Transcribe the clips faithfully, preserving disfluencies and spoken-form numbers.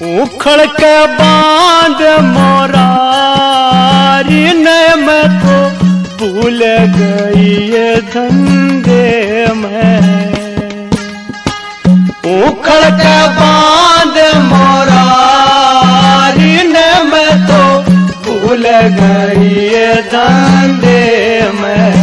उखड़ के बांध मोरारी ने मैं तो भूल गई ये धंधे में। उखड़ के बांध मोरारी ने मैं तो भूल गई ये धंधे में।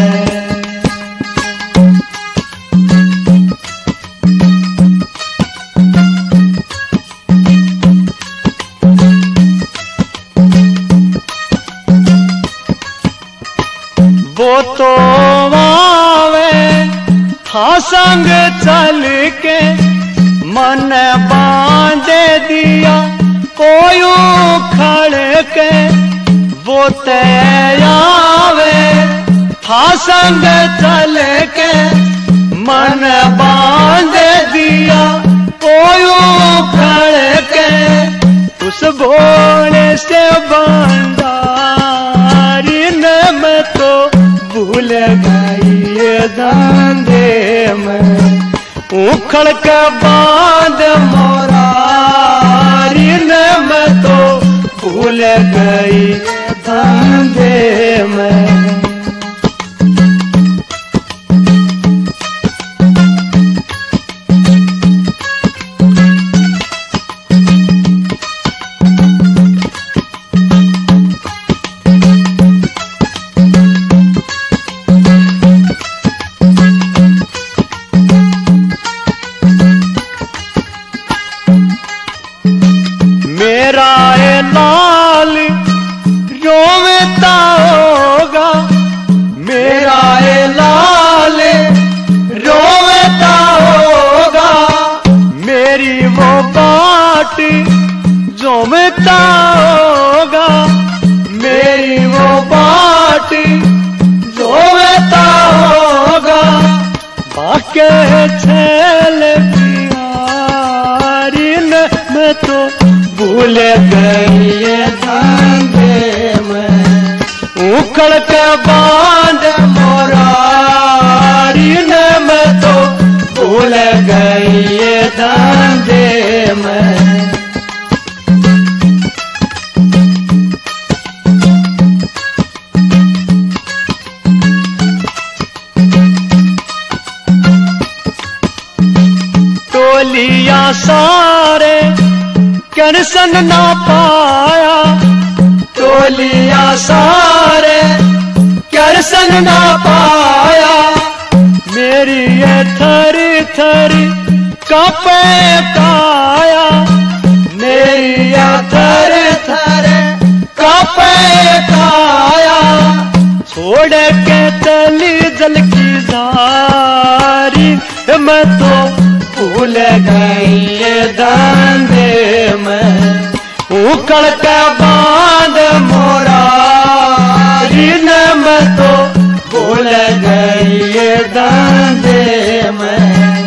वो तो आवे था संग चल के मन बांधे दिया कोई खड़े के। वो ते आवे था संग चल के मन बांधे दिया कोई खड़े के। उस भोले से बंदारी ने मैं तो भूल गई ये धंधे में। उखड़ के बांध मोरारी ने मैं तो भूल गई धंधे में। मेरा ये लाल रोवता होगा, मेरा ये लाल रोवता होगा। मेरी वो बाट जोमता होगा, मेरी वो बाट जोमता होगा। बाके छेल प्यारी ने मैं तो भूल गई ये धंधे में। उखड़ के बांध मोरारी ने मैं तो भूल गई ये धंधे में। टोलिया सारे कैंसन ना पाया, टोलिया सारे कैंसन ना पाया। मेरी ये थरी थरी कांपे काया, मेरी ये थरी थरी कांपे काया। छोड़ के चली जल की धारी मैं तो भूल गई ये धंधे में। उखड़ के बांध मोरारी ने मैं तो भूल गई ये धंधे में।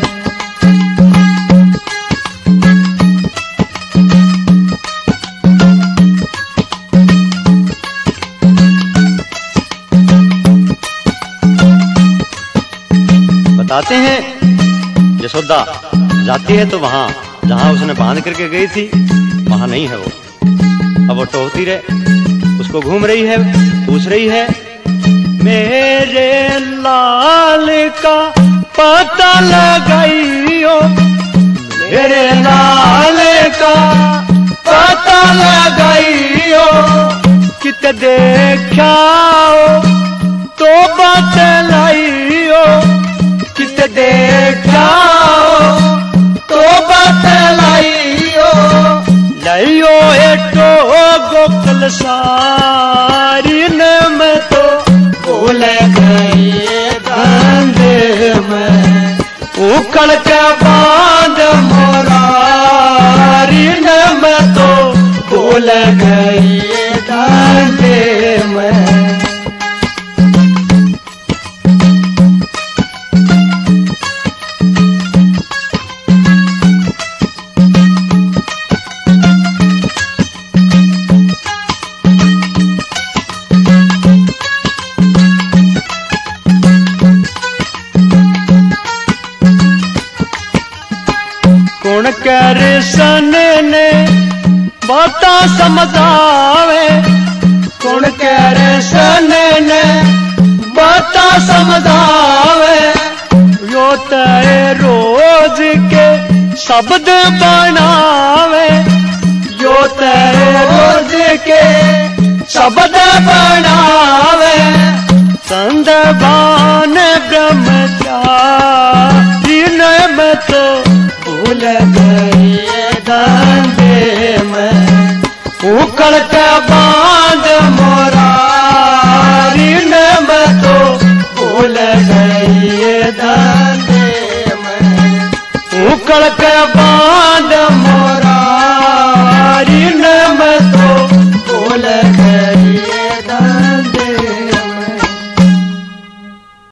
बताते हैं यशोदा जाती है तो वहां जहां उसने बांध करके गई थी वहां नहीं है वो। अब वो टोहती रहे, उसको घूम रही है, पूछ रही है मेरे लाल का पता लगाइयो, मेरे लाल का पता लगाइयो। कित देखा तो बतलाइयो, कित देखा तो बतलाइयो। लाइयो एटो गोकुल सारी ने मैं तो भूल गई धंधे में। उखड़ के बांध मोरारी ने मैं तो भूल गई धंधे में। कर सन ने बाता समझावे कौन कह रे सने ने बाता समझावे यो तेरे रोज के शब्द बनावे यो तेरे रोज के शब्द बनावे संदबान ब्रह्मचारी ने मैं तो भूल गई धंधे में